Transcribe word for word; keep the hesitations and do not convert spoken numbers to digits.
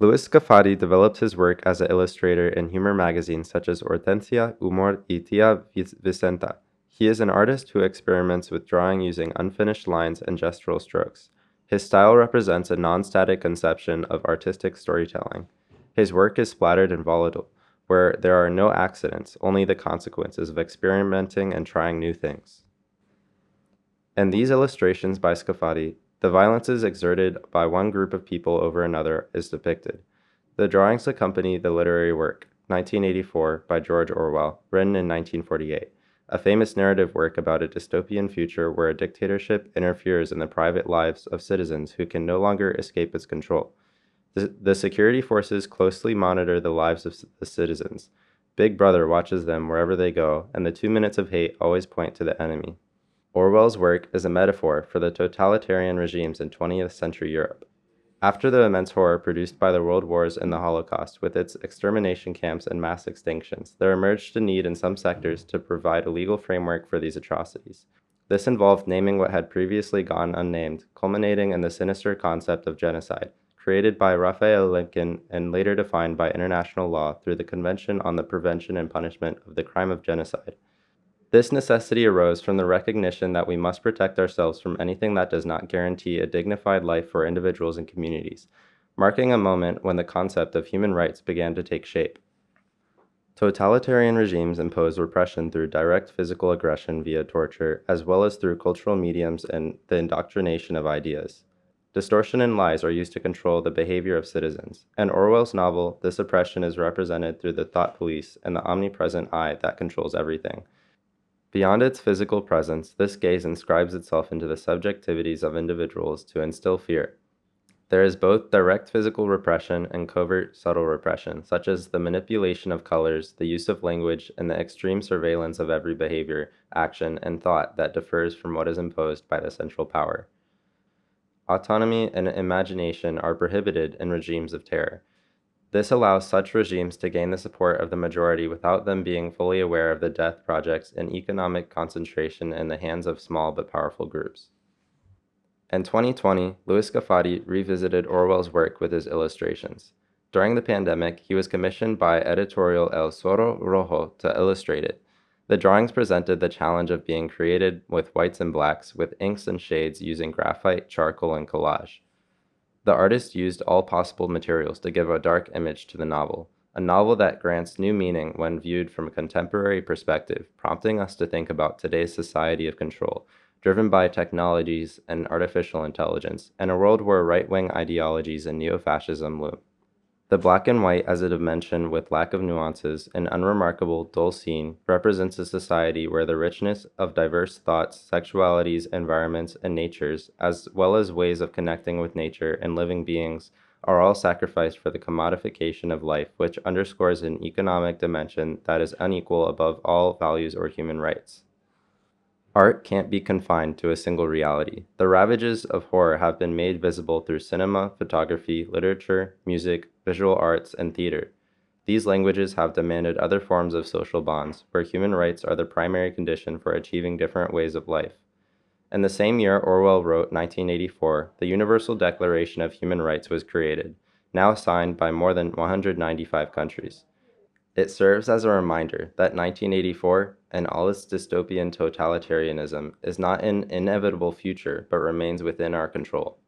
Louis Scafati developed his work as an illustrator in humor magazines such as Hortensia, Humor, y Tia Vicenta. He is an artist who experiments with drawing using unfinished lines and gestural strokes. His style represents a non-static conception of artistic storytelling. His work is splattered and volatile, where there are no accidents, only the consequences of experimenting and trying new things. In these illustrations by Scafati, the violences exerted by one group of people over another is depicted. The drawings accompany the literary work, nineteen eighty-four, by George Orwell, written in nineteen forty-eight, a famous narrative work about a dystopian future where a dictatorship interferes in the private lives of citizens who can no longer escape its control. The, the security forces closely monitor the lives of the citizens. Big Brother watches them wherever they go, and the two minutes of hate always point to the enemy. Orwell's work is a metaphor for the totalitarian regimes in twentieth century Europe. After the immense horror produced by the world wars and the Holocaust, with its extermination camps and mass extinctions, there emerged a need in some sectors to provide a legal framework for these atrocities. This involved naming what had previously gone unnamed, culminating in the sinister concept of genocide, created by Raphael Lemkin and later defined by international law through the Convention on the Prevention and Punishment of the Crime of Genocide. This necessity arose from the recognition that we must protect ourselves from anything that does not guarantee a dignified life for individuals and communities, marking a moment when the concept of human rights began to take shape. Totalitarian regimes impose repression through direct physical aggression via torture, as well as through cultural mediums and the indoctrination of ideas. Distortion and lies are used to control the behavior of citizens. In Orwell's novel, this oppression is represented through the thought police and the omnipresent eye that controls everything. Beyond its physical presence, this gaze inscribes itself into the subjectivities of individuals to instill fear. There is both direct physical repression and covert subtle repression, such as the manipulation of colors, the use of language, and the extreme surveillance of every behavior, action, and thought that differs from what is imposed by the central power. Autonomy and imagination are prohibited in regimes of terror. This allows such regimes to gain the support of the majority without them being fully aware of the death projects and economic concentration in the hands of small but powerful groups. In twenty twenty, Louis Scafati revisited Orwell's work with his illustrations. During the pandemic, he was commissioned by Editorial El Zorro Rojo to illustrate it. The drawings presented the challenge of being created with whites and blacks, with inks and shades using graphite, charcoal, and collage. The artist used all possible materials to give a dark image to the novel, a novel that grants new meaning when viewed from a contemporary perspective, prompting us to think about today's society of control, driven by technologies and artificial intelligence, and a world where right-wing ideologies and neo-fascism loom. The black and white as a dimension with lack of nuances, an unremarkable, dull scene, represents a society where the richness of diverse thoughts, sexualities, environments, and natures, as well as ways of connecting with nature and living beings, are all sacrificed for the commodification of life, which underscores an economic dimension that is unequal above all values or human rights. Art can't be confined to a single reality. The ravages of horror have been made visible through cinema, photography, literature, music, visual arts, and theater. These languages have demanded other forms of social bonds, where human rights are the primary condition for achieving different ways of life. In the same year Orwell wrote nineteen eighty-four, the Universal Declaration of Human Rights was created, now signed by more than one hundred ninety-five countries. It serves as a reminder that nineteen eighty-four, and all its dystopian totalitarianism, is not an inevitable future but remains within our control.